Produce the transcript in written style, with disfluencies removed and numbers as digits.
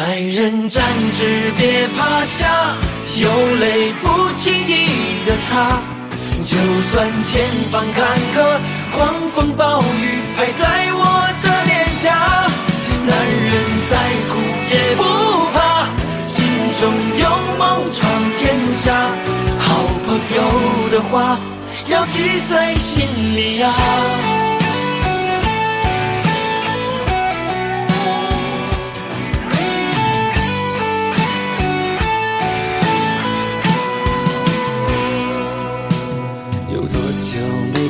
男人站直别趴下，有泪不轻易的擦，就算前方坎坷，狂风暴雨拍在我的脸颊，男人再苦也不怕，心中有梦闯天下，好朋友的话要记在心里啊。